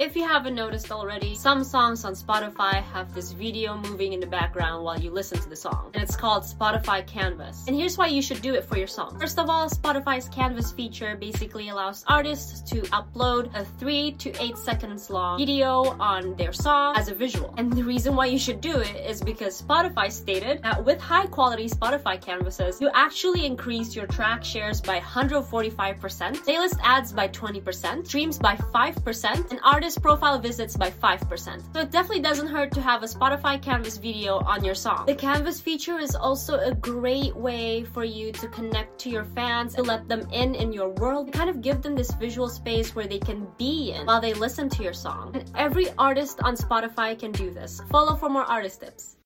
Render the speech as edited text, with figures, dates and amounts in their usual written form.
if you haven't noticed already, some songs on Spotify have this video moving in the background while you listen to the song, and it's called Spotify Canvas. And here's why you should do it for your song. First of all, Spotify's Canvas feature basically allows artists to upload a 3 to 8 seconds long video on their song as a visual. And the reason why you should do it is because Spotify stated that with high quality Spotify canvases, you actually increase your track shares by 145%, playlist ads by 20%, streams by 5%, and artist profile visits by 5%. So it definitely doesn't hurt to have a Spotify Canvas video on your song. The Canvas feature is also a great way for you to connect to your fans, to let them in your world, kind of give them this visual space where they can be in while they listen to your song. And every artist on Spotify can do this. Follow for more artist tips.